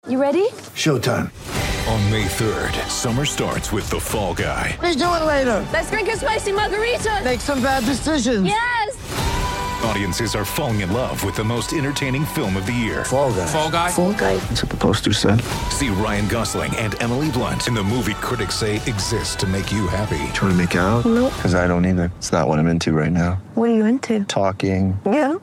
You ready? Showtime. On May 3rd, summer starts with The Fall Guy. Let's do it later. Let's drink a spicy margarita. Make some bad decisions. Yes! Audiences are falling in love with the most entertaining film of the year. Fall Guy. Fall Guy? Fall guy. That's what the poster said. See Ryan Gosling and Emily Blunt in the movie critics say exists to make you happy. Trying to make it out? Nope. Because I don't either. It's not what I'm into right now. What are you into? Talking. Yeah.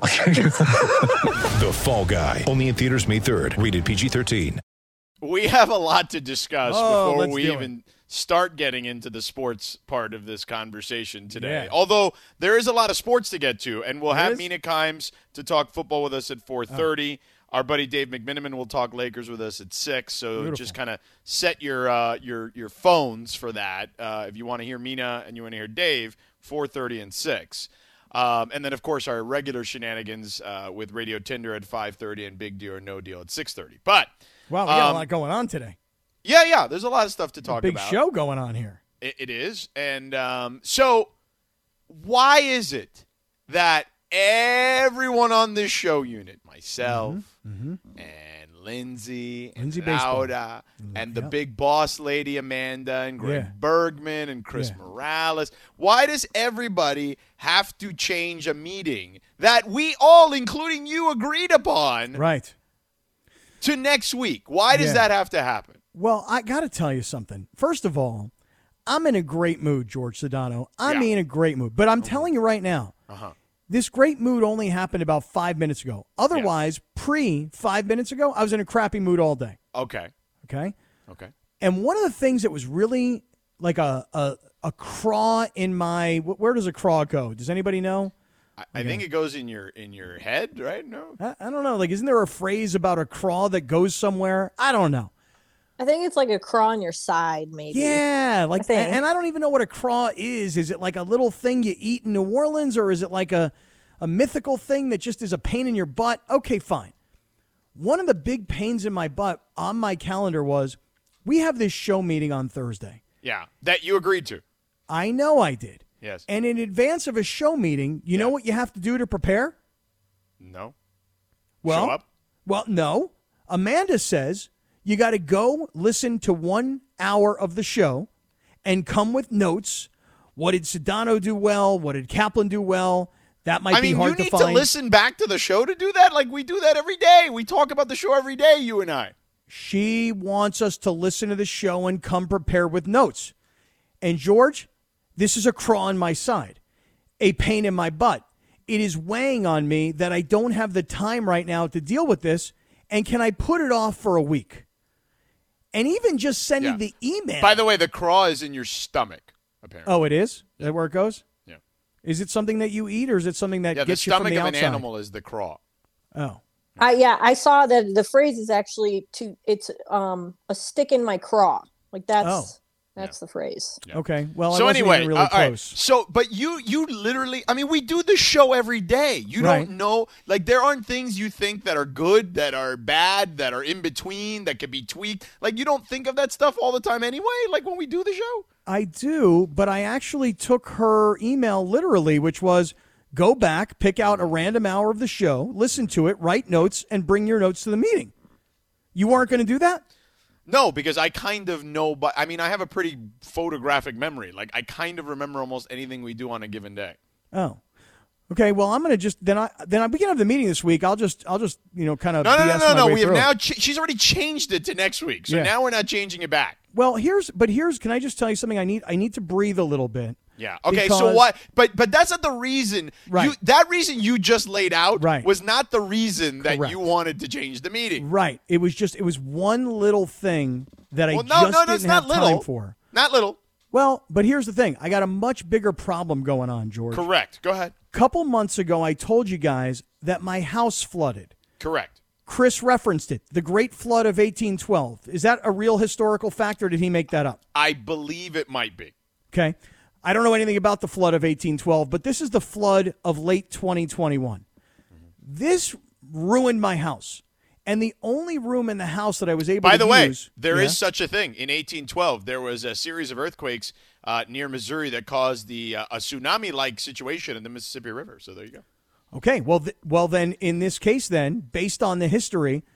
The Fall Guy. Only in theaters May 3rd. Rated PG-13. We have a lot to discuss before let's we do even start getting into the sports part of this conversation today. Yeah. Although there is a lot of sports to get to, and we'll There have is? Mina Kimes to talk football with us at 4:30. Our buddy Dave McMiniman will talk Lakers with us at 6. So Beautiful. just kind of set your phones for that. If you want to hear Mina and you want to hear Dave, 4:30 and 6. And then, of course, our regular shenanigans with Radio Tinder at 5:30 and Big Deal or No Deal at 6:30. But Wow, we got a lot going on today. yeah, there's a lot of stuff to talk Big about. show going on here. It is. And so why is it that everyone on this show unit, myself and Lindsay and Lindsay Baseball. Lauda and the big boss lady Amanda and Greg Yeah. Bergman and Chris Yeah. Morales, why does everybody have to change a meeting that we all, including you, agreed upon Right. to next week? Why does Yeah. that have to happen? Well, I got to tell you something. First of all, I'm in a great mood, George Sedano. I'm Yeah. in a great mood. But I'm telling you right now, this great mood only happened about 5 minutes ago. Otherwise, 5 minutes ago, I was in a crappy mood all day. Okay. Okay? Okay. And one of the things that was really like a craw in my, where does a craw go? Does anybody know? I think it goes in your head, right? No. I don't know. Like, isn't there a phrase about a craw that goes somewhere? I don't know. I think it's like a craw on your side, maybe. Yeah, like, I think. and I don't even know what a craw is. Is it like a little thing you eat in New Orleans, or is it like a mythical thing that just is a pain in your butt? Okay, fine. One of the big pains in my butt on my calendar was we have this show meeting on Thursday. Yeah, that you agreed to. I know I did. Yes. And in advance of a show meeting, you know what you have to do to prepare? No. Well, Show up? Well, no. Amanda says you got to go listen to 1 hour of the show and come with notes. What did Sedano do well? What did Kaplan do well? That might be hard to find. You need to listen back to the show to do that. Like, we do that every day. We talk about the show every day, you and I. She wants us to listen to the show and come prepared with notes. And George, this is a craw on my side, a pain in my butt. It is weighing on me that I don't have the time right now to deal with this. And can I put it off for a week? And even just sending the email. By the way, the craw is in your stomach, apparently. Oh, it is? Is that where it goes? Yeah. Is it something that you eat, or is it something that Yeah, the gets you from stomach the of outside? an animal is the craw. Oh. I saw that the phrase is actually it's a stick in my craw. Like that's the phrase. Okay. Well, So I wasn't anyway, even really all right. close. So, but you literally, I mean, we do the show every day. You Right. don't know, like, there aren't things you think that are good, that are bad, that are in between, that could be tweaked. Like, you don't think of that stuff all the time anyway, like when we do the show? I do, but I actually took her email literally, which was go back, pick out a random hour of the show, listen to it, write notes, and bring your notes to the meeting. You weren't going to do that? No, because I kind of know, but I mean, I have a pretty photographic memory. Like, I kind of remember almost anything we do on a given day. Oh. Okay, well, I'm going to just we can have the meeting this week. I'll just kind of No. BS my way We have through now. it. She's already changed it to next week, so Yeah. now we're not changing it back. Well, here's can I just tell you something? I need to breathe a little bit. Yeah. Okay. Because- So what? But that's not the reason. Right. That reason you just laid out Right. was not the reason that Correct. you wanted to change the meeting. Right. It was one little thing that I Well, just that's didn't not have little. time for. Not little. Well, but here's the thing. I got a much bigger problem going on, George. Correct. Go ahead. Couple months ago, I told you guys that my house flooded. Correct. Chris referenced it. The Great Flood of 1812. Is that a real historical fact, or did he make that up? I believe it might be. Okay. I don't know anything about the flood of 1812, but this is the flood of late 2021. This ruined my house. And the only room in the house that I was able By to the way, use. there is such a thing. In 1812, there was a series of earthquakes near Missouri that caused a tsunami-like situation in the Mississippi River. So there you go. Okay. Well, then, in this case, then, based on the history,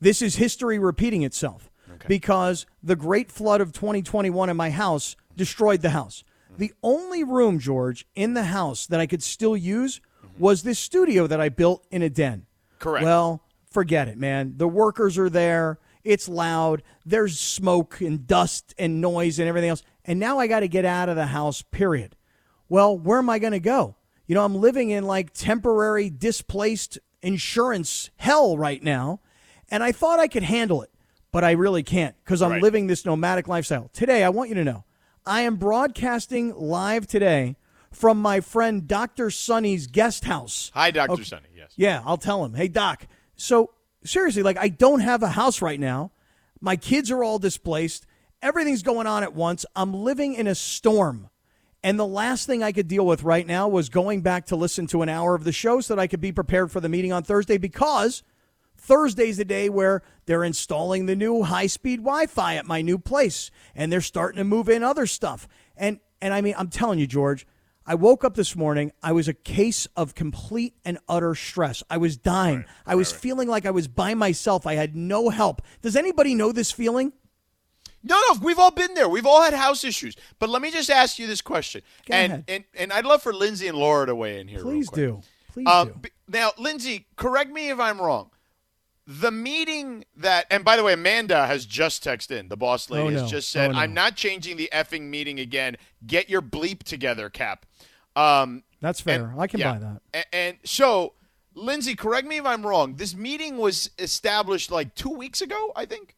This is history repeating itself because the great flood of 2021 in my house destroyed the house. The only room, George, in the house that I could still use was this studio that I built in a den. Correct. Well, forget it, man. The workers are there. It's loud. There's smoke and dust and noise and everything else. And now I got to get out of the house, period. Well, where am I going to go? You know, I'm living in like temporary displaced insurance hell right now. And I thought I could handle it, but I really can't because I'm living this nomadic lifestyle. Today, I want you to know, I am broadcasting live today from my friend Dr. Sonny's guest house. Hi, Dr. Sonny, yes. Yeah, I'll tell him. Hey, Doc. So, seriously, like, I don't have a house right now. My kids are all displaced. Everything's going on at once. I'm living in a storm. And the last thing I could deal with right now was going back to listen to an hour of the show so that I could be prepared for the meeting on Thursday, because Thursday's the day where they're installing the new high-speed Wi-Fi at my new place, and they're starting to move in other stuff. And I mean, I'm telling you, George, I woke up this morning. I was a case of complete and utter stress. I was dying. I was feeling like I was by myself. I had no help. Does anybody know this feeling? No, we've all been there. We've all had house issues. But let me just ask you this question. Go ahead. And I'd love for Lindsay and Laura to weigh in here. Please real quick. do. Please do. Now, Lindsay, correct me if I'm wrong. The meeting that, and by the way, Amanda has just texted in. The boss lady has just said, I'm not changing the effing meeting again. Get your bleep together, Cap. That's fair. I can buy that. And so, Lindsay, correct me if I'm wrong. This meeting was established like 2 weeks ago, I think.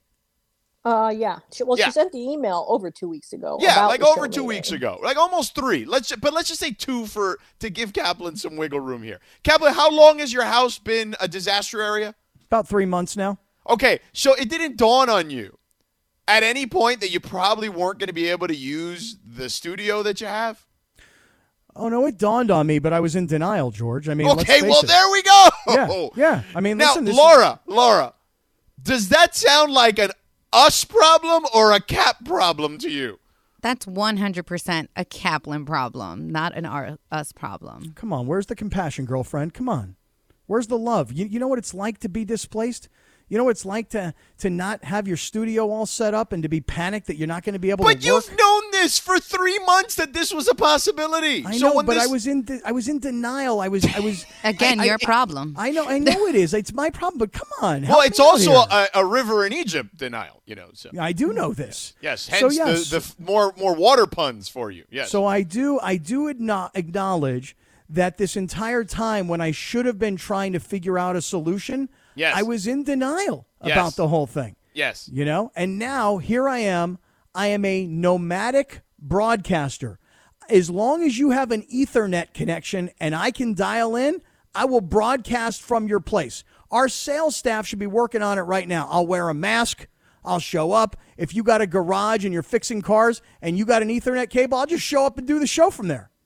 Yeah. She sent the email over 2 weeks ago. Yeah, like over 2 weeks ago, like almost 3. Let's just say 2 to give Kaplan some wiggle room here. Kaplan, how long has your house been a disaster area? About 3 months now. Okay, so it didn't dawn on you at any point that you probably weren't going to be able to use the studio that you have? Oh, no, it dawned on me, but I was in denial, George. I mean, okay, let's face it. There we go. Yeah. I mean, now, listen. Laura, does that sound like an us problem or a Cap problem to you? That's 100% a Kaplan problem, not an us problem. Come on, where's the compassion, girlfriend? Come on. Where's the love? You know what it's like to be displaced? You know what it's like to not have your studio all set up and to be panicked that you're not going to be able to work? But you've known this for 3 months that this was a possibility. I know, but I was in denial. I was Again, your problem. I know it is. It's my problem, but come on. Well, it's also a river in Egypt denial, So. I do know this. Yes, hence the more water puns for you. Yes. So I do acknowledge that this entire time when I should have been trying to figure out a solution, I was in denial about the whole thing. Yes. And now here I am. I am a nomadic broadcaster. As long as you have an Ethernet connection and I can dial in, I will broadcast from your place. Our sales staff should be working on it right now. I'll wear a mask. I'll show up. If you got a garage and you're fixing cars and you got an Ethernet cable, I'll just show up and do the show from there.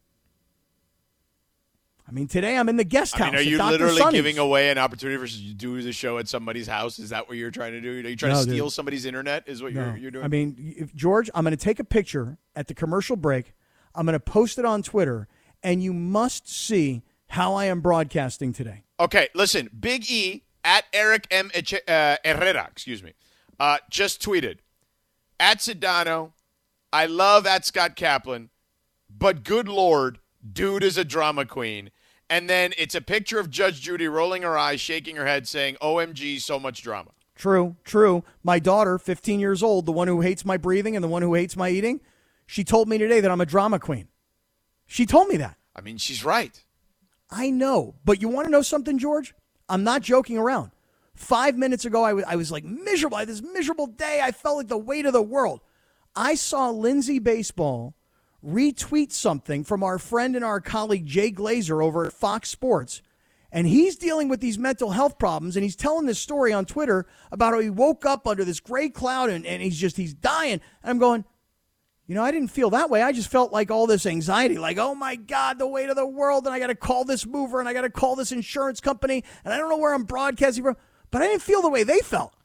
I mean, today I'm in the guest house. Are you Dr. literally Sonny's. giving away an opportunity for you to do the show at somebody's house? Is that what you're trying to do? Are you trying to steal somebody's internet? Is what you're doing? I mean, George, I'm going to take a picture at the commercial break. I'm going to post it on Twitter, and you must see how I am broadcasting today. Okay, listen. Big E at Eric M. Herrera, just tweeted, at Sedano, I love at Scott Kaplan, but good Lord, dude is a drama queen. And then it's a picture of Judge Judy rolling her eyes, shaking her head, saying, OMG, so much drama. True. My daughter, 15 years old, the one who hates my breathing and the one who hates my eating, she told me today that I'm a drama queen. She told me that. I mean, she's right. I know. But you want to know something, George? I'm not joking around. 5 minutes ago, I was like miserable. I had this miserable day. I felt like the weight of the world. I saw Lindsay Baseball retweet something from our friend and our colleague Jay Glazer over at Fox Sports, and he's dealing with these mental health problems, and he's telling this story on Twitter about how he woke up under this gray cloud and he's dying. And I'm going, I didn't feel that way. I just felt like all this anxiety, like, oh my God, the weight of the world, and I got to call this mover, and I got to call this insurance company, and I don't know where I'm broadcasting from. But I didn't feel the way they felt.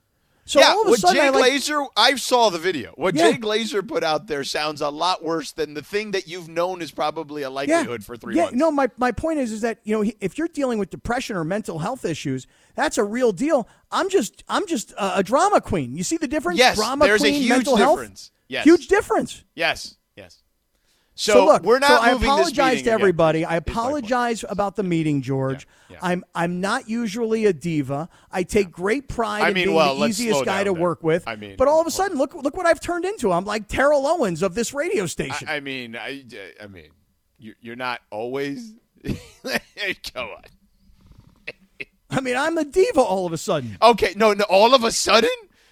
So yeah, all of a what sudden, Jay Glazer, I saw the video. What Yeah. Jay Glazer put out there sounds a lot worse than the thing that you've known is probably a likelihood for 3 months. No, my point is that, if you're dealing with depression or mental health issues, that's a real deal. I'm just a drama queen. You see the difference? Yes, drama there's queen, a huge mental difference. Health? Yes. Huge difference. Yes. So look, we're not I moving apologize this to everybody. Again, I apologize about the meeting, George. Yeah. I'm not usually a diva. I take great pride in being the let's easiest slow guy to down there. work with. But all of a sudden, look what I've turned into. I'm like Terrell Owens of this radio station. I mean, you're not always. Come on. I mean, I'm a diva all of a sudden. Okay, no, all of a sudden.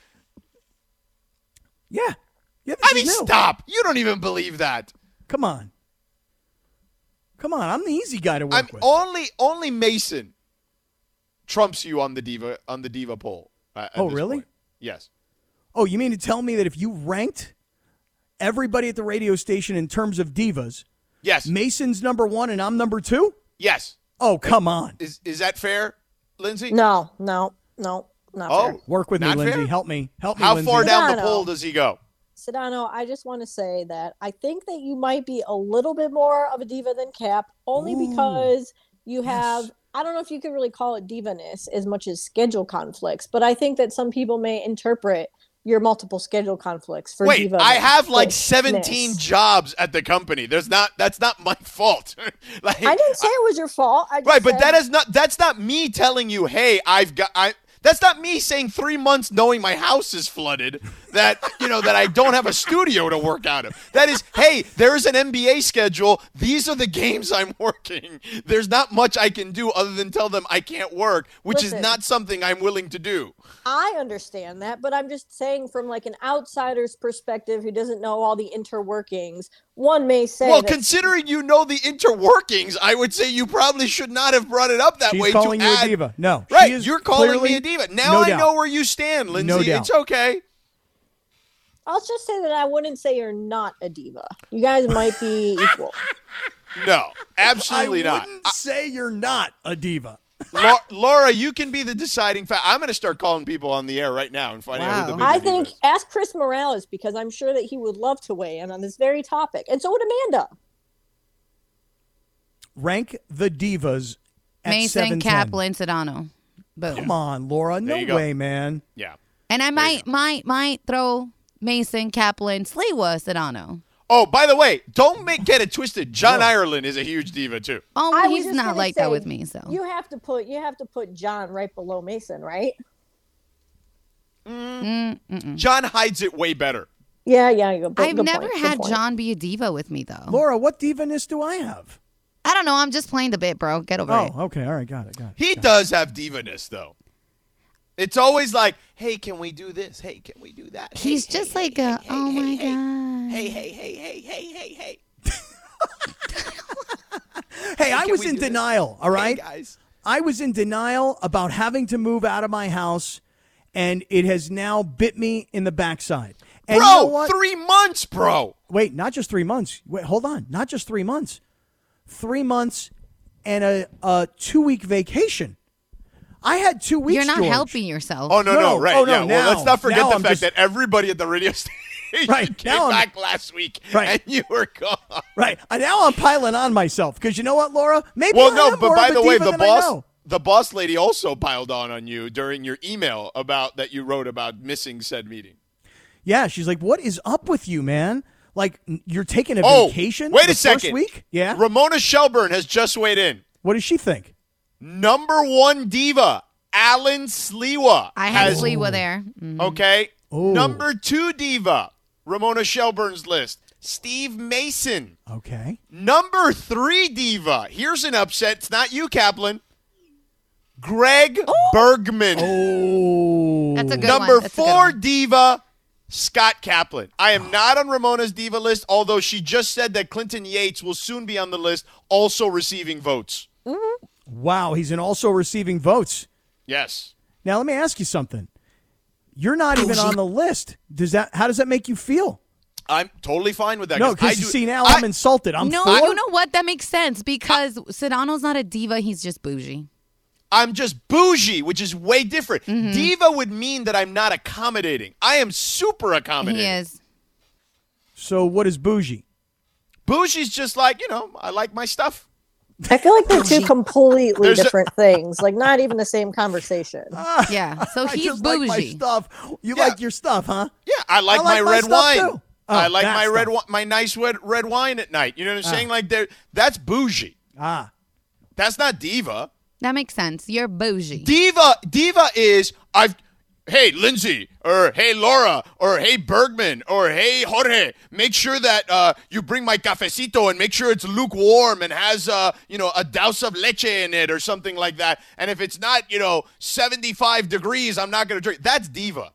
Yeah. This I mean, is new. stop. You don't even believe that. Come on. I'm the easy guy to work with. Only Mason trumps you on the diva poll. Oh, really? Point. Yes. Oh, you mean to tell me that if you ranked everybody at the radio station in terms of divas, yes, Mason's number 1 and I'm number 2? Yes. Oh, come on. Is that fair, Lindsay? No, not fair. Work with me, Not Lindsay. fair? Help me, How Lindsay. far down the Sedano. poll does he go? Sedano, I just want to say that I think that you might be a little bit more of a diva than Cap, only because you have, I don't know if you could really call it divaness as much as schedule conflicts, but I think that some people may interpret your multiple schedule conflicts for diva. I have like 17 jobs at the company. That's not my fault. I didn't say it was your fault. I just Right, but said, that's not me telling you, hey, that's not me saying 3 months knowing my house is flooded that I don't have a studio to work out of. That is, hey, there's an NBA schedule. These are the games I'm working. There's not much I can do other than tell them I can't work, which is not something I'm willing to do. I understand that, but I'm just saying from like an outsider's perspective who doesn't know all the interworkings, one may say well, considering you know the interworkings, I would say you probably should not have brought it up that She's way. calling you a diva. No. Right, she is you're calling me clearly- a diva. Now no I doubt. know where you stand, Lindsay. No doubt. It's okay. I'll just say that I wouldn't say you're not a diva. You guys might be equal. No, absolutely I not. wouldn't say you're not a diva. Laura, you can be the deciding factor. I'm going to start calling people on the air right now and finding out who the I biggest diva think is. ask Chris Morales because I'm sure that he would love to weigh in on this very topic. And so would Amanda. Rank the divas at Mason, 7'10". Kaplan, Sedano. Boom. Come on, Laura. No you go. way, man. Yeah. And I might throw Mason, Kaplan, Sliwa, Sedano. Oh, by the way, don't get it twisted. John Ireland is a huge diva too. Oh, I well, was he's just not gonna like that say, with me. So You have to put John right below Mason, right? John hides it way better. Yeah. Good I've point, never good had point. John be a diva with me though. Laura, what divaness do I have? I don't know. I'm just playing the bit, bro. Get over it. Oh, okay. All right. Got it. He does have divaness though. It's always like, hey, can we do this? Hey, can we do that? Hey, He's hey, just hey, like hey, a, hey, oh hey, my hey, God. hey. Hey, I can was we in do this? denial, all right? Hey, guys. I was in denial about having to move out of my house, and it has now bit me in the backside. And Bro, you know what? 3 months, bro. Wait, not just 3 months. Wait, hold on. Not just 3 months. 3 months and a 2-week vacation. I had 2 weeks, You're not George. helping yourself. Oh, no, right. Oh, no, yeah. Well, let's now- not forget now the I'm fact just- that everybody at the radio station Right, came now I'm- back last week Right. and you were gone. Right. And now I'm piling on myself because you know what, Laura? Maybe Well, I no, am but more by of a the way, diva than I know. the boss lady also piled on you during your email about that you wrote about missing said meeting. Yeah, she's like, what is up with you, man? Like, you're taking a Oh, vacation wait the a second. first week? Yeah? Ramona Shelburne has just weighed in. What does she think? Number 1 diva, Alan Sliwa. I had has, Sliwa there. Okay. Ooh. Number 2 diva, Ramona Shelburne's list, Steve Mason. Okay. Number 3 diva. Here's an upset. It's not you, Kaplan. Greg Bergman. Oh. That's a good Number one. That's a good 4 one. diva, Scott Kaplan. I am not on Ramona's diva list, although she just said that Clinton Yates will soon be on the list, also receiving votes. Wow, he's also receiving votes. Yes. Now, let me ask you something. You're not even on the list. How does that make you feel? I'm totally fine with that. No, because you see, now I'm insulted. I'm No, four. you know what? That makes sense because Sedano's not a diva. He's just bougie. I'm just bougie, which is way different. Diva would mean that I'm not accommodating. I am super accommodating. He is. So what is bougie? Bougie's just like, I like my stuff. I feel like they're two completely There's different things. Like not even the same conversation. Yeah. So I he's just bougie. like my stuff. You Yeah. like your stuff, huh? Yeah, I like I like my my red stuff, wine. too. I Oh, like that my stuff. my nice red wine at night. You know what I'm saying? Like that's bougie. That's not diva. That makes sense. You're bougie. Diva is hey Lindsay, or hey Laura, or hey Bergman, or hey Jorge, make sure that you bring my cafecito and make sure it's lukewarm and has a douse of leche in it or something like that. And if it's not 75 degrees, I'm not going to drink. That's diva.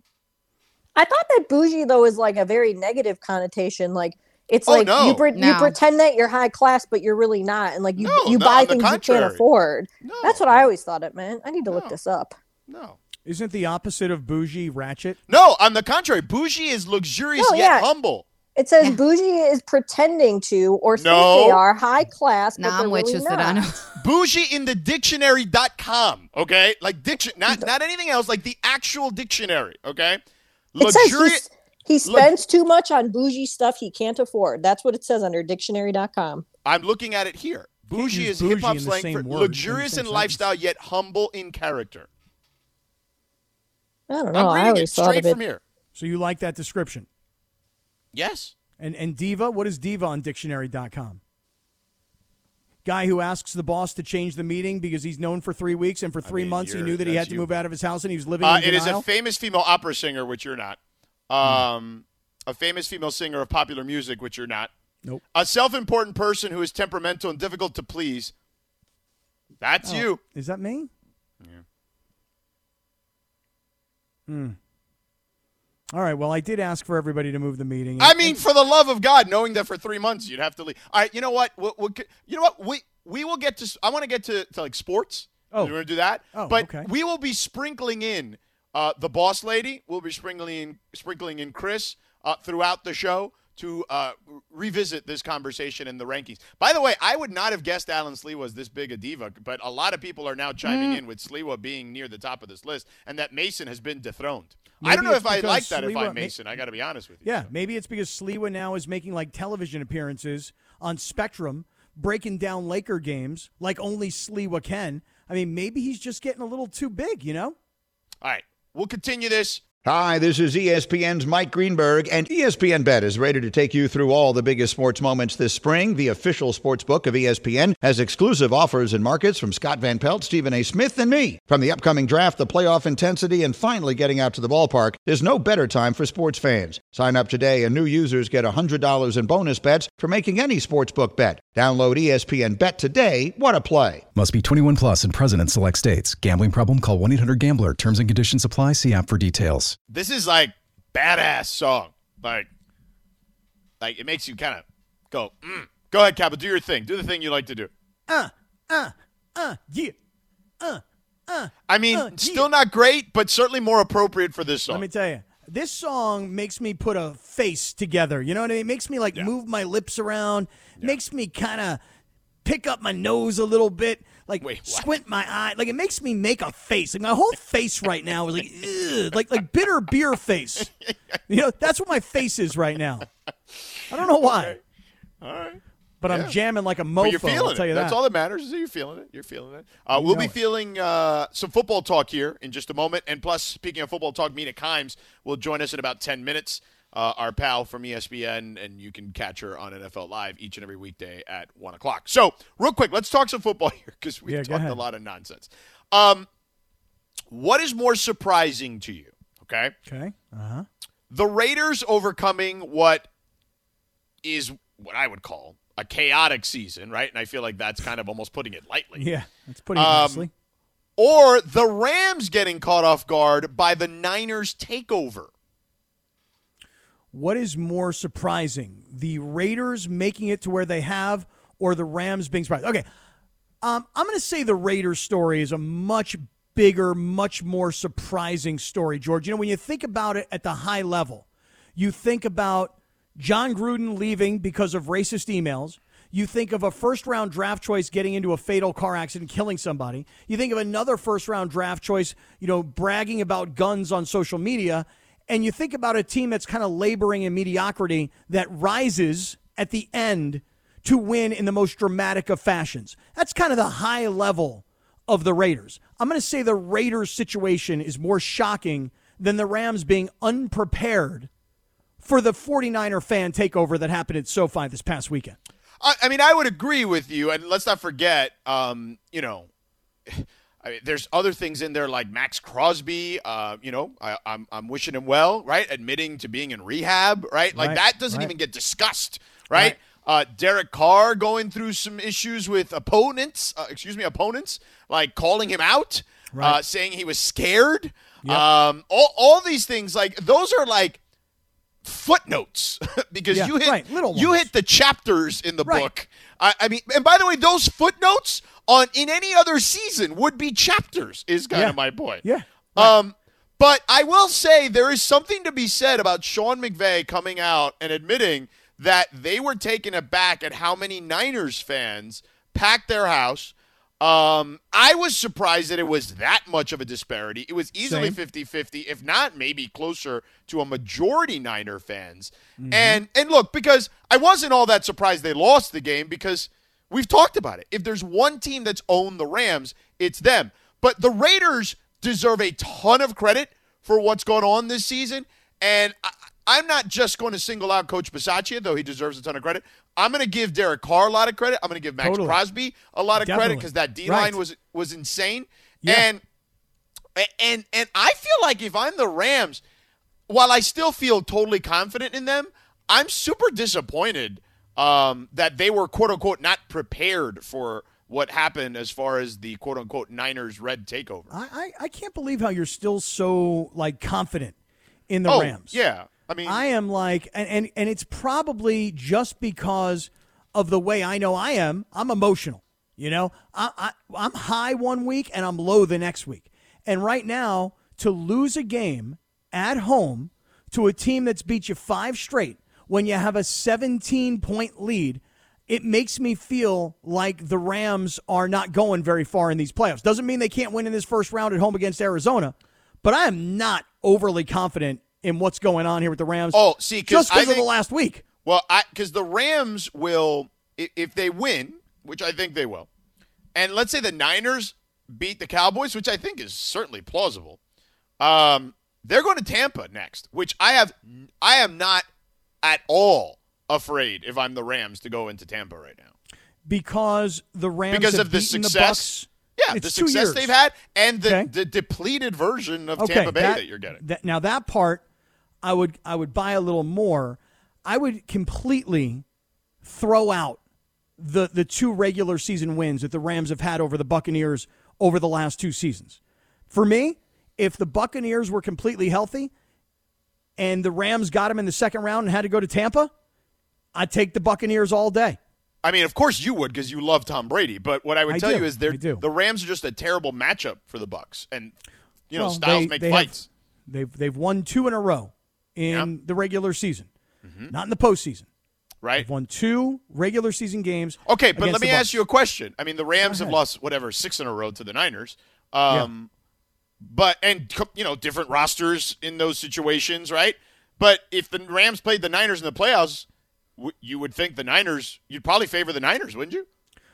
I thought that bougie though is like a very negative connotation. Like it's Oh, like no. you No. pretend that you're high class, but you're really not, and like you No, buy on the things you contrary. can't afford. No. That's what I always thought it meant. I need to look No. this up. No. Isn't the opposite of bougie ratchet? No, on the contrary, bougie is luxurious No, yet yeah. humble. It says Yeah. bougie is pretending to or think No. they are high class, but Nah, they're I'm with really you, not. Sedano. Bougie in the dictionary.com, okay? Like not anything else, like the actual dictionary, okay? It says he spends too much on bougie stuff he can't afford. That's what it says under dictionary.com. I'm looking at it here. Bougie use is bougie hip hop in the slang same for word, in the luxurious same in sentence. lifestyle yet humble in character. I don't I'm know. I reading it always thought straight of it. from here. So you like that description? Yes. And diva, what is diva on dictionary.com? Guy who asks the boss to change the meeting because he's known for 3 weeks and for 3 months he knew that he had to move out of his house and he was living in It is denial? a famous female opera singer, which you're not. A famous female singer of popular music, which you're not. Nope. A self-important person who is temperamental and difficult to please. That's you. Is that me? All right, well, I did ask for everybody to move the meeting. I mean, for the love of God, knowing that for 3 months you'd have to leave. All right, you know what? We will get to. I want to get to like sports. Oh. You want to do that? Oh, but okay. we will be sprinkling in the boss lady. We'll be sprinkling in Chris throughout the show to revisit this conversation in the rankings. By the way, I would not have guessed Alan Sliwa was this big a diva, but a lot of people are now chiming in with Sliwa being near the top of this list and that Mason has been dethroned. I don't Maybe know it's if I because like that if I'm Sliwa- Mason. I got to be honest with you. Yeah, maybe it's because Sliwa now is making like television appearances on Spectrum, breaking down Laker games like only Sliwa can. I mean, maybe he's just getting a little too big, you know? All right, we'll continue this. Hi, this is ESPN's Mike Greenberg, and ESPN Bet is ready to take you through all the biggest sports moments this spring. The official sports book of ESPN has exclusive offers and markets from Scott Van Pelt, Stephen A. Smith, and me. From the upcoming draft, the playoff intensity, and finally getting out to the ballpark, there's no better time for sports fans. Sign up today, and new users get $100 in bonus bets for making any sportsbook bet. Download ESPN Bet today. What a play. Must be 21 plus and present in select states. Gambling problem? Call 1-800-GAMBLER. Terms and conditions apply. See app for details. This is like badass song. Like it makes you kind of go, Go ahead, Kappa. Do your thing. Do the thing you like to do. Yeah. I mean, still not great, but certainly more appropriate for this song. Let me tell you, this song makes me put a face together. You know what I mean? It makes me like move my lips around. Makes me kind of pick up my nose a little bit. Like squint my eye. Like it makes me make a face. Like my whole face right now is like, ugh, like bitter beer face. You know, that's what my face is right now. I don't know why. All right. But I'm jamming like a mofo. But you're feeling I'll tell you it. that. That's all that matters is that you're feeling it. You're feeling it. We'll be feeling some football talk here in just a moment. And plus, speaking of football talk, Mina Kimes will join us in about 10 minutes. Our pal from ESPN, and you can catch her on NFL Live each and every weekday at 1 o'clock. So, real quick, let's talk some football here because we've talked a lot of nonsense. What is more surprising to you? Okay. The Raiders overcoming what is what I would call a chaotic season, right? And I feel like that's kind of almost putting it lightly. Yeah, that's putting it nicely. Or the Rams getting caught off guard by the Niners takeover. What is more surprising, the Raiders making it to where they have, or the Rams being surprised? Okay, I'm going to say the Raiders story is a much bigger, much more surprising story, George. You know, when you think about it at the high level, you think about John Gruden leaving because of racist emails. You think of a first-round draft choice getting into a fatal car accident, killing somebody. You think of another first-round draft choice, bragging about guns on social media. And you think about a team that's kind of laboring in mediocrity that rises at the end to win in the most dramatic of fashions. That's kind of the high level of the Raiders. I'm going to say the Raiders situation is more shocking than the Rams being unprepared for the 49er fan takeover that happened at SoFi this past weekend. I mean, I would agree with you, and let's not forget, there's other things in there like Max Crosby. I'm wishing him well, right? Admitting to being in rehab, right? Like that doesn't even get discussed, right? Derek Carr going through some issues with opponents, like calling him out, saying he was scared. Yep. All these things, like those are like footnotes because you hit the chapters in the book. I mean, and by the way, those footnotes in any other season would be chapters is kind of my point. Yeah. But I will say there is something to be said about Sean McVay coming out and admitting that they were taken aback at how many Niners fans packed their house. I was surprised that it was that much of a disparity. It was easily 50-50, if not maybe closer to a majority Niner fans. Mm-hmm. And look, because I wasn't all that surprised they lost the game because we've talked about it. If there's one team that's owned the Rams, it's them. But the Raiders deserve a ton of credit for what's going on this season. And I'm not just going to single out Coach Bisaccia, though he deserves a ton of credit. I'm going to give Derek Carr a lot of credit. I'm going to give Max Crosby a lot of credit because that D-line was insane. Yeah. And I feel like if I'm the Rams, while I still feel totally confident in them, I'm super disappointed that they were, quote-unquote, not prepared for what happened as far as the quote-unquote Niners red takeover. I can't believe how you're still so, confident in the Rams. Yeah. I mean, I am and it's probably just because of the way I know I am. I'm emotional. I'm high one week and I'm low the next week. And right now, to lose a game at home to a team that's beat you 5 straight when you have a 17-point lead, it makes me feel like the Rams are not going very far in these playoffs. Doesn't mean they can't win in this first round at home against Arizona, but I am not overly confident in what's going on here with the Rams. Just because of the last week. Well, because the Rams will, if they win, which I think they will, and let's say the Niners beat the Cowboys, which I think is certainly plausible, they're going to Tampa next, which I am not at all afraid if I'm the Rams to go into Tampa right now. Because the Rams have of the beaten success. The Bucs. Yeah, it's the success they've had and the depleted version of Tampa Bay that you're getting. Now that part, I would buy a little more. I would completely throw out the 2 regular season wins that the Rams have had over the Buccaneers over the last 2 seasons. For me, if the Buccaneers were completely healthy and the Rams got them in the second round and had to go to Tampa, I'd take the Buccaneers all day. I mean, of course you would because you love Tom Brady. But what I would tell you is the Rams are just a terrible matchup for the Bucs, and styles make fights. They've won 2 in a row in the regular season, not in the postseason. Right. They've won 2 regular season games. Okay, but let me ask you a question. I mean, the Rams have lost 6 in a row to the Niners. But different rosters in those situations, right? But if the Rams played the Niners in the playoffs, you would think you'd probably favor the Niners, wouldn't you?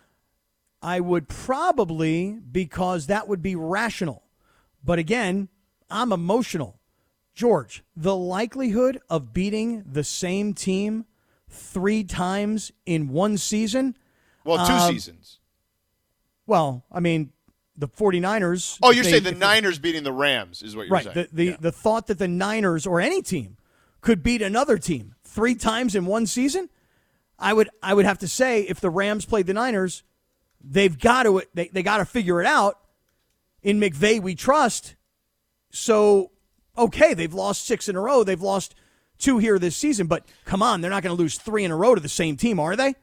I would probably, because that would be rational. But again, I'm emotional. George, the likelihood of beating the same team 3 times in one season? Well, 2 seasons. Well, I mean, the 49ers. Oh, you're saying the Niners beating the Rams is what you're saying. Right. The thought that the Niners or any team could beat another team 3 times in one season, I would have to say if the Rams played the Niners, they've got to they got to figure it out. In McVay, we trust. So, okay, they've lost 6 in a row. They've lost 2 here this season, but come on, they're not going to lose 3 in a row to the same team, are they?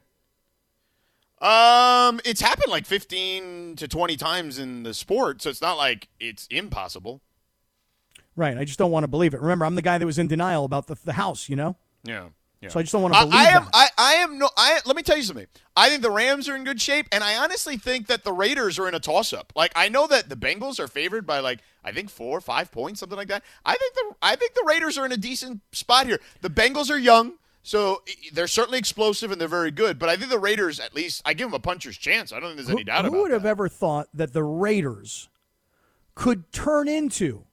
It's happened like 15 to 20 times in the sport, so it's not like it's impossible. Right. I just don't want to believe it. Remember, I'm the guy that was in denial about the house, Yeah. So I just don't want to believe that. Let me tell you something. I think the Rams are in good shape, and I honestly think that the Raiders are in a toss-up. Like, I know that the Bengals are favored by, like, I think 4 or 5 points, something like that. I think the Raiders are in a decent spot here. The Bengals are young, so they're certainly explosive and they're very good. But I think the Raiders, at least, I give them a puncher's chance. I don't think there's any doubt about it. Who would have ever thought that the Raiders could turn into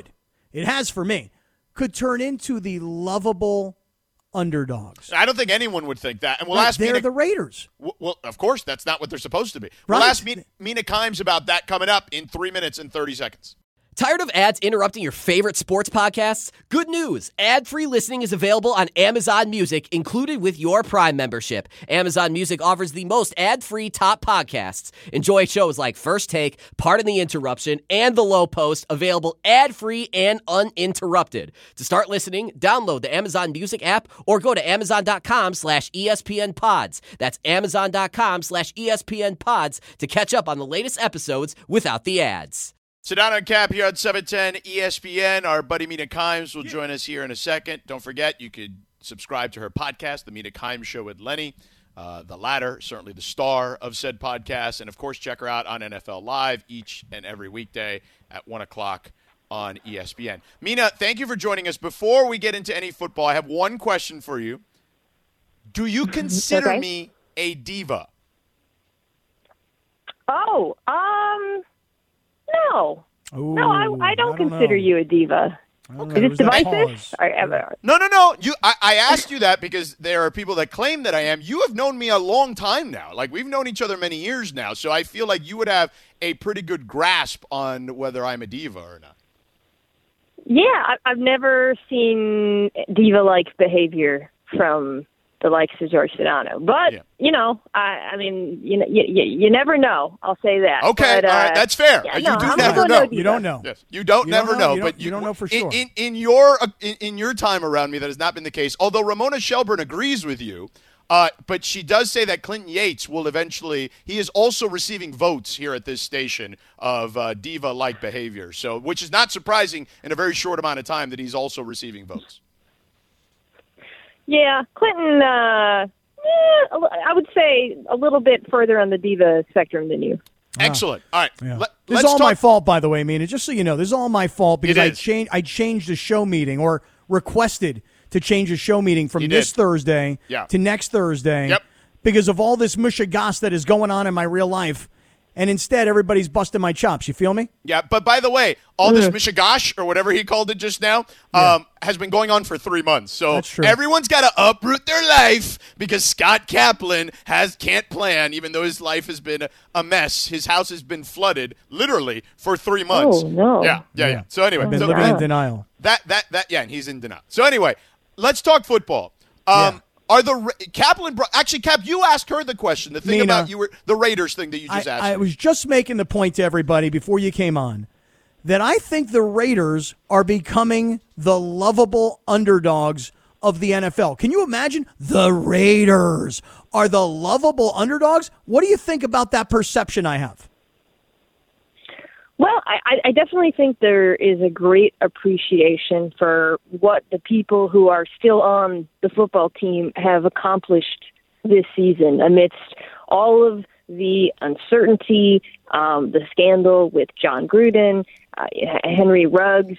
the lovable underdogs? I don't think anyone would think that. And they're the Raiders. Well, of course, that's not what they're supposed to be. Right. We'll ask Mina Kimes about that coming up in 3 minutes and 30 seconds. Tired of ads interrupting your favorite sports podcasts? Good news. Ad-free listening is available on Amazon Music, included with your Prime membership. Amazon Music offers the most ad-free top podcasts. Enjoy shows like First Take, Pardon the Interruption, and The Low Post, available ad-free and uninterrupted. To start listening, download the Amazon Music app or go to amazon.com/ESPN Pods. That's amazon.com/ESPN Pods to catch up on the latest episodes without the ads. Sedano and Cap here on 710 ESPN. Our buddy Mina Kimes will join us here in a second. Don't forget, you could subscribe to her podcast, The Mina Kimes Show with Lenny. The latter, certainly the star of said podcast. And, of course, check her out on NFL Live each and every weekday at 1 o'clock on ESPN. Mina, thank you for joining us. Before we get into any football, I have one question for you. Do you consider me a diva? No. Ooh, No, I don't consider you a diva. Okay, Is it divisive? No. I asked you that because there are people that claim that I am. You have known me a long time now. Like, we've known each other many years now. So I feel like you would have a pretty good grasp on whether I'm a diva or not. Yeah, I've never seen diva-like behavior from the likes of George Sedano. But, I mean, you never know. I'll say that. Okay, but, all right, that's fair. Yeah, you no, do I'm never gonna know. go no You don't know. Yes, you don't never know. But you don't know for sure. In your time around me, that has not been the case. Although Ramona Shelburne agrees with you, but she does say that Clinton Yates will eventually. He is also receiving votes here at this station of diva-like behavior. So, which is not surprising in a very short amount of time that he's also receiving votes. Yeah, Clinton, I would say a little bit further on the diva spectrum than you. Excellent. All right. Yeah. This is all my fault, by the way, Mina. Just so you know, this is all my fault because I changed the show meeting or requested to change the show meeting from this Thursday to next Thursday because of all this mushagas that is going on in my real life. And instead, everybody's busting my chops. You feel me? Yeah, but by the way, all this mishigash, or whatever he called it just now, has been going on for 3 months. So everyone's got to uproot their life because Scott Kaplan can't plan, even though his life has been a mess. His house has been flooded, literally, for 3 months. Oh, no. Yeah. So anyway. I've been living in denial. And he's in denial. So anyway, let's talk football. Are the Kaplan actually, Cap, you asked her the question, the thing Mina, about the Raiders thing that you just asked I her. was just making the point to everybody before you came on that I think the Raiders are becoming the lovable underdogs of the NFL. Can you imagine? The Raiders are the lovable underdogs? What do you think about that perception I have? Well, I definitely think there is a great appreciation for what the people who are still on the football team have accomplished this season amidst all of the uncertainty, the scandal with John Gruden, Henry Ruggs,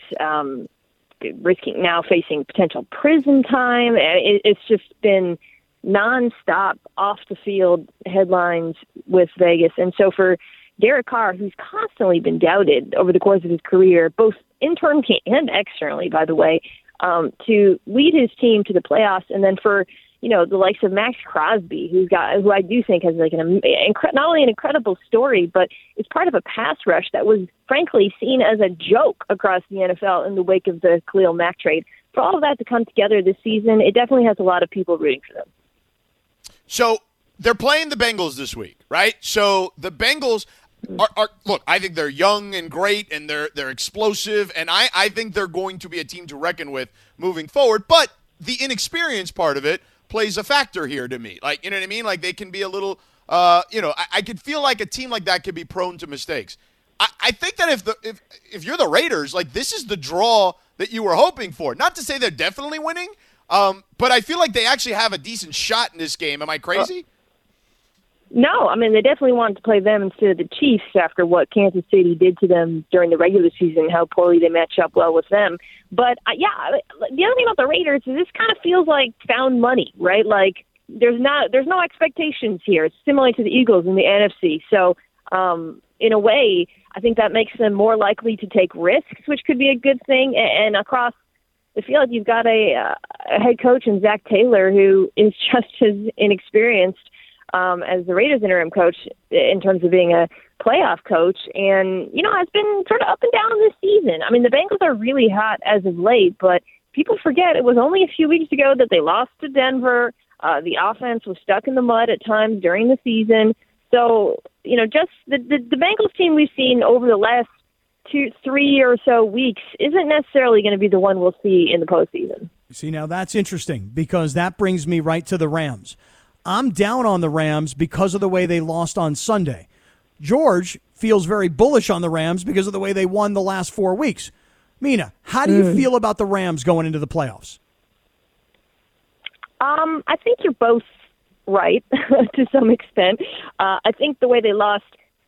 facing potential prison time. It's just been nonstop off-the-field headlines with Vegas. And so for Derek Carr, who's constantly been doubted over the course of his career, both internally and externally, by the way, to lead his team to the playoffs, and then for the likes of Max Crosby, who I do think has like not only an incredible story, but it's part of a pass rush that was frankly seen as a joke across the NFL in the wake of the Khalil Mack trade. For all of that to come together this season, it definitely has a lot of people rooting for them. So they're playing the Bengals this week, right? So the Bengals are look, I think they're young and great, and they're explosive, and I think they're going to be a team to reckon with moving forward. But the inexperience part of it plays a factor here to me. Like, you know what I mean? Like, they can be a little, I could feel like a team like that could be prone to mistakes. I think that if you're the Raiders, like, this is the draw that you were hoping for. Not to say they're definitely winning, But I feel like they actually have a decent shot in this game. Am I crazy? No, I mean, they definitely wanted to play them instead of the Chiefs after what Kansas City did to them during the regular season, how poorly they match up well with them. But, the other thing about the Raiders is this kind of feels like found money, right? Like, there's no expectations here. It's similar to the Eagles in the NFC. So, in a way, I think that makes them more likely to take risks, which could be a good thing. And across the field, you've got a head coach in Zach Taylor who is just as inexperienced as the Raiders interim coach in terms of being a playoff coach, and, has been sort of up and down this season. I mean, the Bengals are really hot as of late, but people forget it was only a few weeks ago that they lost to Denver. The offense was stuck in the mud at times during the season. So, just the Bengals team we've seen over the last 2-3 or so weeks isn't necessarily going to be the one we'll see in the postseason. See, now that's interesting because that brings me right to the Rams. I'm down on the Rams because of the way they lost on Sunday. George feels very bullish on the Rams because of the way they won the last 4 weeks. Mina, how do you feel about the Rams going into the playoffs? I think you're both right to some extent. I think the way they lost,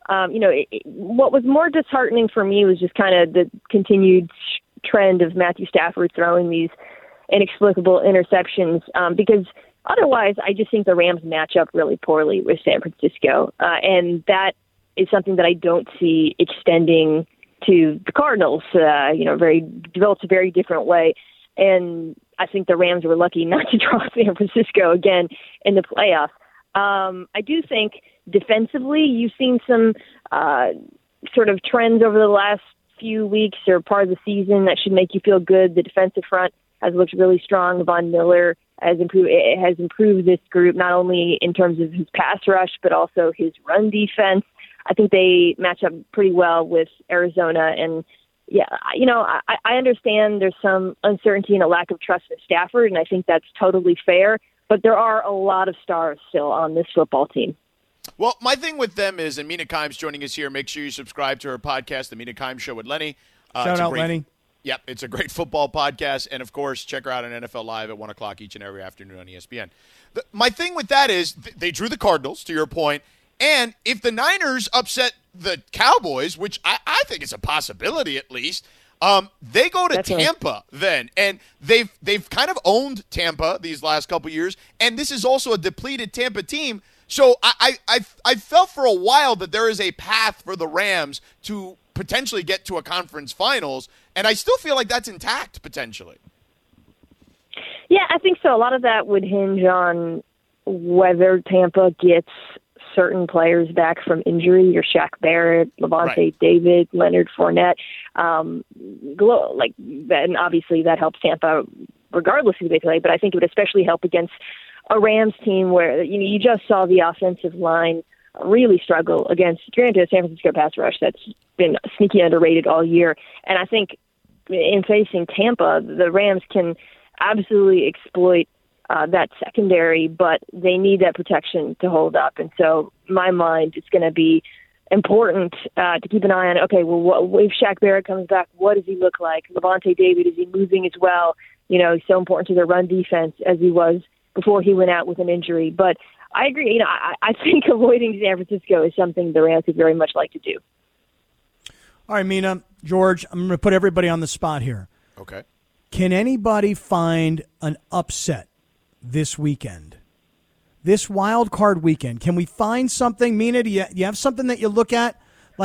what was more disheartening for me was just kind of the continued trend of Matthew Stafford throwing these inexplicable interceptions because otherwise, I just think the Rams match up really poorly with San Francisco, and that is something that I don't see extending to the Cardinals. Develops a very different way, and I think the Rams were lucky not to draw San Francisco again in the playoffs. I do think defensively, you've seen some sort of trends over the last few weeks or part of the season that should make you feel good. The defensive front has looked really strong. Von Miller has improved this group, not only in terms of his pass rush, but also his run defense. I think they match up pretty well with Arizona. And, I understand there's some uncertainty and a lack of trust in Stafford, and I think that's totally fair. But there are a lot of stars still on this football team. Well, my thing with them is, and Mina Kimes joining us here, make sure you subscribe to her podcast, The Mina Kimes Show with Lenny. Shout out, Lenny. Yep, it's a great football podcast. And, of course, check her out on NFL Live at 1 o'clock each and every afternoon on ESPN. My thing with that is they drew the Cardinals, to your point, and if the Niners upset the Cowboys, which I think is a possibility at least, they go to Tampa then. And they've kind of owned Tampa these last couple years, and this is also a depleted Tampa team. So I felt for a while that there is a path for the Rams to potentially get to a conference finals, and I still feel like that's intact potentially. Yeah, I think so. A lot of that would hinge on whether Tampa gets certain players back from injury, your Shaq Barrett, Levante David, Leonard Fournette. And obviously that helps Tampa regardless of who they play, but I think it would especially help against a Rams team where you just saw the offensive line really struggle against, granted, a San Francisco pass rush that's been sneaky underrated all year. And I think in facing Tampa, the Rams can absolutely exploit that secondary, but they need that protection to hold up. And so, in my mind, it's going to be important to keep an eye on, okay, well, if Shaq Barrett comes back, what does he look like? Levante David, is he moving as well? He's so important to their run defense as he was before he went out with an injury. But I agree. I think avoiding San Francisco is something the Rams would very much like to do. All right, Mina, George, I'm going to put everybody on the spot here. Okay. Can anybody find an upset this weekend? This wild card weekend, can we find something? Mina, do you have something that you look at?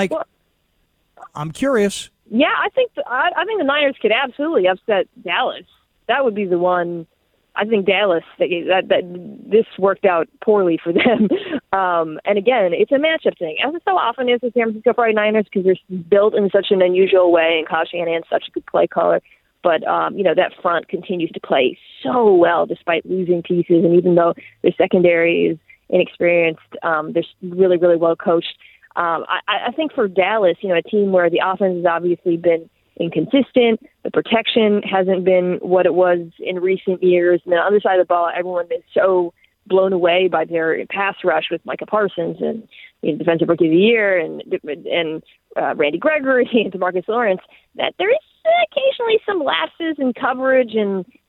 I'm curious. Yeah, I think the Niners could absolutely upset Dallas. That would be the one. I think Dallas, that this worked out poorly for them. And again, it's a matchup thing, as it so often is with San Francisco 49ers, because they're built in such an unusual way, and Kyle Shanahan's such a good play caller. But, that front continues to play so well despite losing pieces. And even though their secondary is inexperienced, they're really, really well coached. I think for Dallas, a team where the offense has obviously been inconsistent, the protection hasn't been what it was in recent years. And the other side of the ball, everyone is so blown away by their pass rush with Micah Parsons and Defensive Rookie of the Year and Randy Gregory and DeMarcus Lawrence, that there is occasionally some lapses in coverage and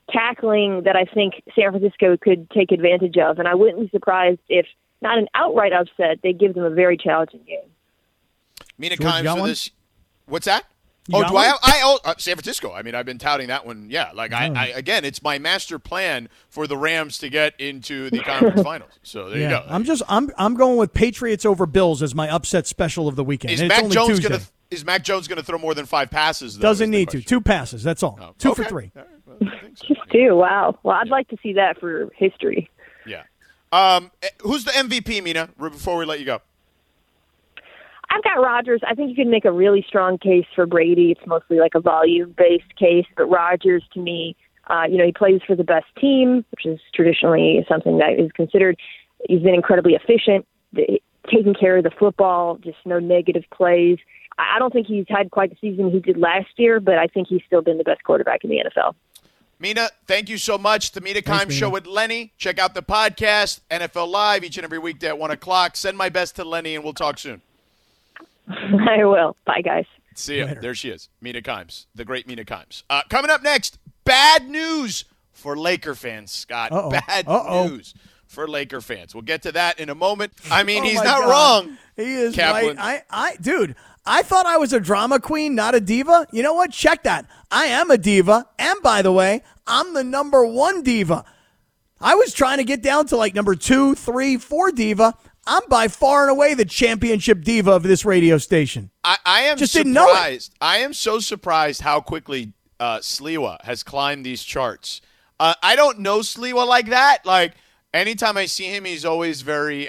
tackling that I think San Francisco could take advantage of, and I wouldn't be surprised if not an outright upset, they give them a very challenging game. Mina George, Kimes for this. What's that? You Oh, got do one? I have San Francisco? I mean, I've been touting that one. Yeah, like I again, it's my master plan for the Rams to get into the conference finals. So there you go. I'm going with Patriots over Bills as my upset special of the weekend. Is And it's Mac only Jones Tuesday. Mac Jones going to throw more than 5 passes? Though, Doesn't is the need to. question. 2 passes. That's all. Oh, 2 okay. for 3. All right, well, I think so. Just 2. Wow. Well, I'd like to see that for history. Yeah. Who's the MVP, Mina? Before we let you go. I've got Rodgers. I think you can make a really strong case for Brady. It's mostly like a volume-based case, but Rodgers, to me, he plays for the best team, which is traditionally something that is considered. He's been incredibly efficient, taking care of the football, just no negative plays. I don't think he's had quite the season he did last year, but I think he's still been the best quarterback in the NFL. Mina, thank you so much. The Mina Kimes Show with Lenny. Check out the podcast, NFL Live, each and every weekday at 1 o'clock. Send my best to Lenny, and we'll talk soon. I will. Bye, guys. See ya. There she is, Mina Kimes, the great Mina Kimes. Coming up next, bad news for Laker fans, Scott. Bad news for Laker fans. We'll get to that in a moment. I mean, he's not wrong. He is Kaplan. right. Dude, I thought I was a drama queen, not a diva. You know what? Check that. I am a diva. And by the way, I'm the number 1 diva. I was trying to get down to like number 2, 3, 4 diva. I'm by far and away the championship diva of this radio station. I am just surprised. didn't know it. I am so surprised how quickly Sliwa has climbed these charts. I don't know Sliwa like that. Like, anytime I see him, he's always very,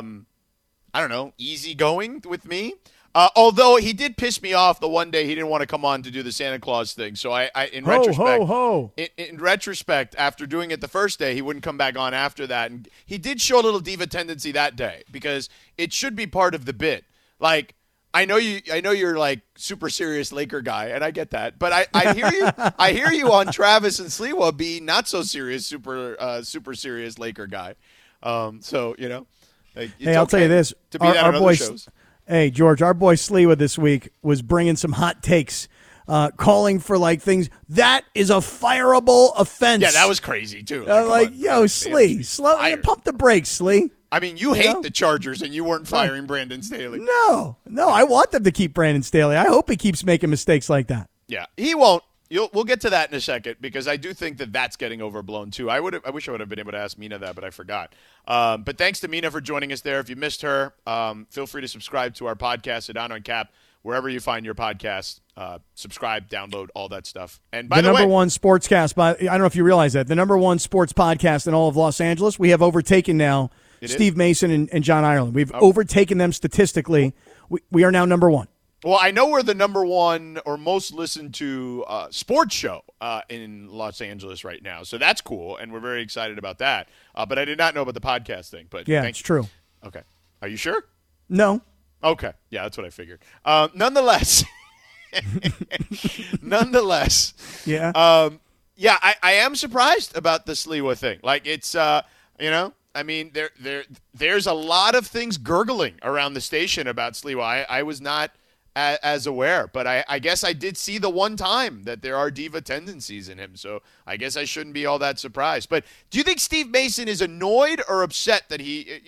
easygoing with me. Although he did piss me off the one day he didn't want to come on to do the Santa Claus thing. So in retrospect, after doing it the first day, he wouldn't come back on after that. And he did show a little diva tendency that day because it should be part of the bit. Like, I know you're like super serious Laker guy, and I get that. But I hear you. I hear you on Travis and Sliwa be not so serious, super serious Laker guy. So I'll tell you this: to be our boy. Shows. Hey, George, our boy Sliwa this week was bringing some hot takes, calling for like things. That is a fireable offense. Yeah, that was crazy too. Slee, pump the brakes, Slee. I mean, you hate the Chargers, and you weren't firing Brandon Staley. No, I want them to keep Brandon Staley. I hope he keeps making mistakes like that. Yeah, he won't. We'll get to that in a second because I do think that that's getting overblown too. I wish I would have been able to ask Mina that, but I forgot. But thanks to Mina for joining us there. If you missed her, feel free to subscribe to our podcast at On and Cap, wherever you find your podcast. Subscribe, download, all that stuff. And by the way, number 1 sportscast. I don't know if you realize that the number 1 sports podcast in all of Los Angeles. We have overtaken now Steve Mason and John Ireland. We've overtaken them statistically. We are now number 1. Well, I know we're the number 1 or most listened to sports show in Los Angeles right now, so that's cool, and we're very excited about that. But I did not know about the podcast thing. But yeah, it's true. Okay, are you sure? No. Okay, yeah, that's what I figured. Nonetheless, yeah, I am surprised about the Sliwa thing. Like it's, I mean, there's a lot of things gurgling around the station about Sliwa. I was not as aware, but I guess I did see the one time that there are diva tendencies in him, so I guess I shouldn't be all that surprised. But do you think Steve Mason is annoyed or upset that he,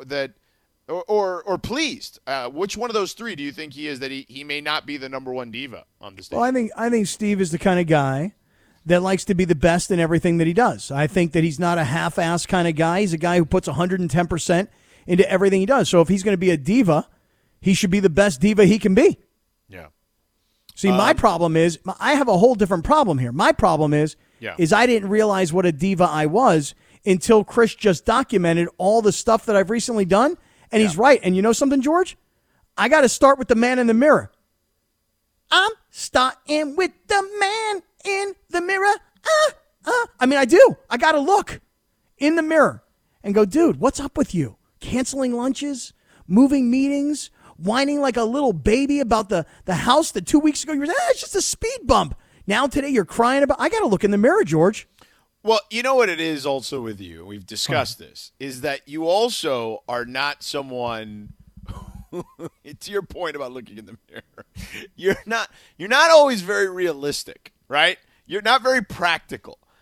or pleased? Which one of those three do you think he is, that he may not be the number 1 diva on the station? Well, I think Steve is the kind of guy that likes to be the best in everything that he does. I think that he's not a half-ass kind of guy. He's a guy who puts 110% into everything he does. So if he's going to be a diva, he should be the best diva he can be. Yeah. See, my problem is, I have a whole different problem here. My problem is I didn't realize what a diva I was until Chris just documented all the stuff that I've recently done. And he's right. And you know something, George? I got to start with the man in the mirror. I'm starting with the man in the mirror. I mean, I do. I got to look in the mirror and go, dude, what's up with you? Canceling lunches, moving meetings, whining like a little baby about the house that 2 weeks ago you were saying, it's just a speed bump. Now today you're crying about, I got to look in the mirror, George. Well, you know what it is also with you, we've discussed this, is that you also are not someone, to your point about looking in the mirror, you're not always very realistic, right? You're not very practical.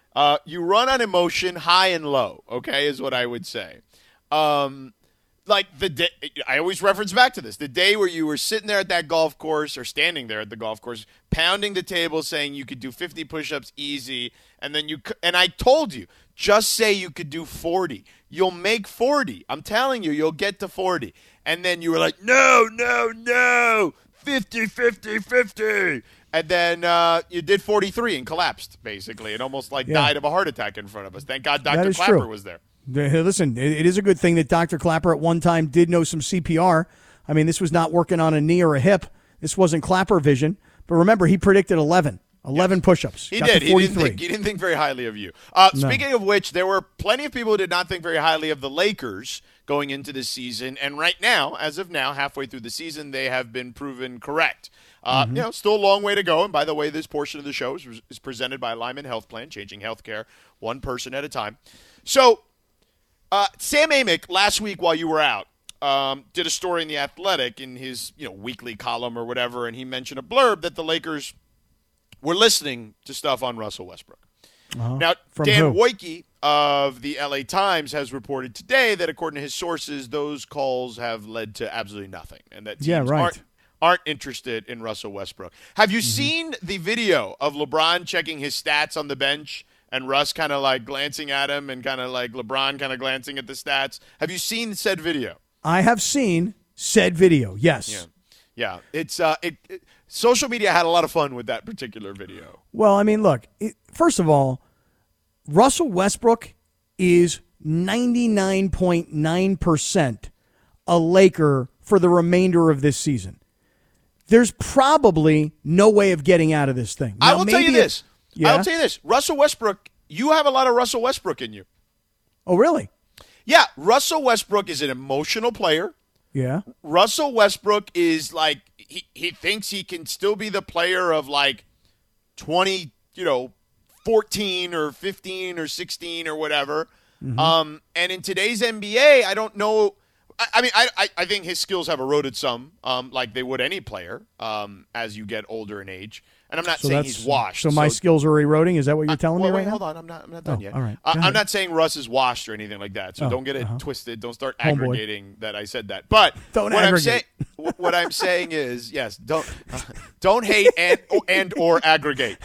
You run on emotion, high and low, okay, is what I would say. Like the day, I always reference back to this, the day where you were sitting there at that golf course or standing there at the golf course, pounding the table saying you could do 50 push-ups easy, and I told you, just say you could do 40. You'll make 40. I'm telling you, you'll get to 40. And then you were like, no, 50, 50, 50. And then you did 43 and collapsed, basically. It almost died of a heart attack in front of us. Thank God Dr. Clapper was there. Listen, it is a good thing that Dr. Clapper at one time did know some CPR. I mean, this was not working on a knee or a hip. This wasn't Clapper vision. But remember, he predicted 11 push-ups. He did. He didn't think very highly of you. Speaking of which, there were plenty of people who did not think very highly of the Lakers going into this season. And right now, as of now, halfway through the season, they have been proven correct. Still a long way to go. And by the way, this portion of the show is presented by Lyman Health Plan, changing healthcare one person at a time. So, Sam Amick, last week while you were out, did a story in The Athletic in his weekly column or whatever, and he mentioned a blurb that the Lakers were listening to stuff on Russell Westbrook. Now, Dan Wojcicki of the LA Times has reported today that according to his sources, those calls have led to absolutely nothing, and that teams aren't interested in Russell Westbrook. Have you seen the video of LeBron checking his stats on the bench and Russ kind of like glancing at him and kind of like LeBron kind of glancing at the stats? Have you seen said video? I have seen said video, yes. Yeah. It's social media had a lot of fun with that particular video. Well, I mean, look, first of all, Russell Westbrook is 99.9% a Laker for the remainder of this season. There's probably no way of getting out of this thing. Now, I will tell you this. I'll tell you this. Russell Westbrook, you have a lot of Russell Westbrook in you. Oh, really? Yeah. Russell Westbrook is an emotional player. Yeah. Russell Westbrook is like, he thinks he can still be the player of like 14 or 15 or 16 or whatever. And in today's NBA, I don't know. I mean, I think his skills have eroded some, like they would any player as you get older in age. And I'm not saying he's washed. So my skills are eroding? Is that what you're telling me right now? Hold on. I'm not done yet. All right. I'm not saying Russ is washed or anything like that. So don't get it twisted. Don't start aggregating that I said that. But what I'm saying is, yes, don't hate and or aggregate.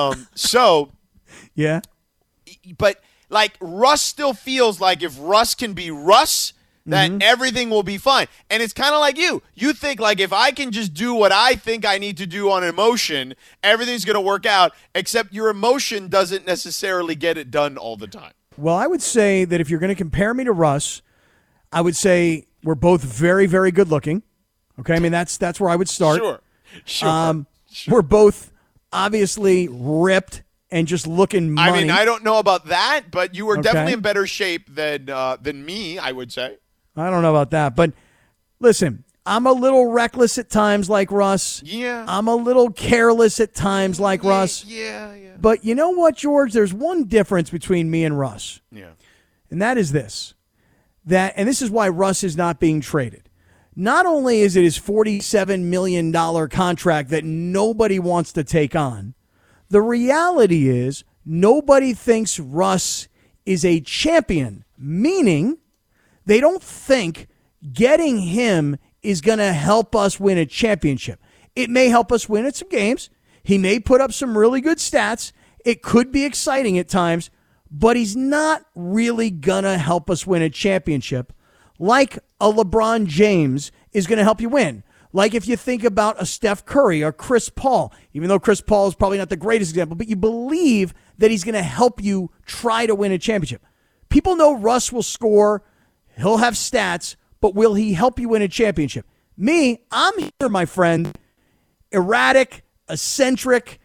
Yeah. But like Russ still feels like if Russ can be Russ, that everything will be fine. And it's kind of like you. You think like if I can just do what I think I need to do on emotion, everything's going to work out, except your emotion doesn't necessarily get it done all the time. Well, I would say that if you're going to compare me to Russ, I would say we're both very, very good looking. Okay? I mean, that's where I would start. Sure. We're both obviously ripped and just looking money. I mean, I don't know about that, but you were definitely in better shape than me, I would say. I don't know about that, but listen, I'm a little reckless at times like Russ. Yeah. I'm a little careless at times like Russ. Yeah. But you know what, George? There's one difference between me and Russ. Yeah. And that is this. And this is why Russ is not being traded. Not only is it his $47 million contract that nobody wants to take on, the reality is nobody thinks Russ is a champion, meaning they don't think getting him is going to help us win a championship. It may help us win at some games. He may put up some really good stats. It could be exciting at times, but he's not really going to help us win a championship like a LeBron James is going to help you win. Like if you think about a Steph Curry or Chris Paul, even though Chris Paul is probably not the greatest example, but you believe that he's going to help you try to win a championship. People know Russ will score. He'll have stats, but will he help you win a championship? Me, I'm here, my friend. Erratic, eccentric,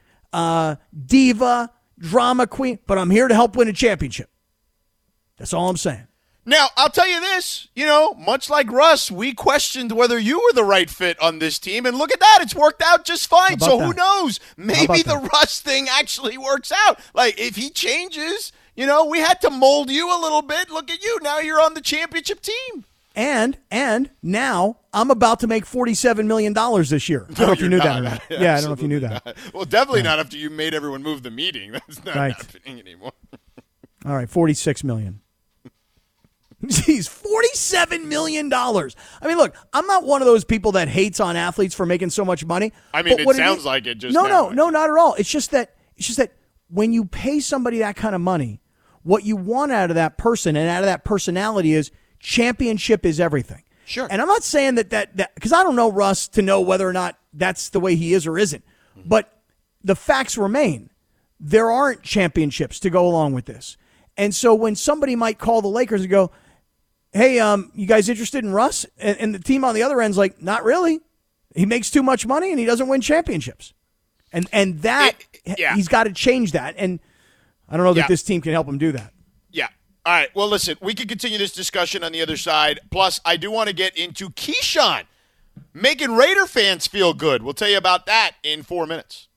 diva, drama queen, but I'm here to help win a championship. That's all I'm saying. Now, I'll tell you this, much like Russ, we questioned whether you were the right fit on this team, and look at that, it's worked out just fine. So who knows? Maybe the Russ thing actually works out. Like, if he changes, we had to mold you a little bit. Look at you. Now you're on the championship team. And now I'm about to make $47 million this year. I don't know if you knew that or not. Yeah, I don't know if you knew that. Not. Well, definitely not after you made everyone move the meeting. That's not happening anymore. All right, $46 million. Jeez, $47 million. I mean, look, I'm not one of those people that hates on athletes for making so much money. I mean, it sounds like it just No, not at all. It's just that when you pay somebody that kind of money, what you want out of that person and out of that personality is championship is everything. Sure. And I'm not saying that because I don't know Russ to know whether or not that's the way he is or isn't. Mm-hmm. But the facts remain. There aren't championships to go along with this. And so when somebody might call the Lakers and go, hey, you guys interested in Russ? And the team on the other end's like, not really. He makes too much money and he doesn't win championships. And that, he's got to change that. And I don't know that this team can help him do that. Yeah. All right. Well, listen, we can continue this discussion on the other side. Plus, I do want to get into Keyshawn making Raider fans feel good. We'll tell you about that in 4 minutes.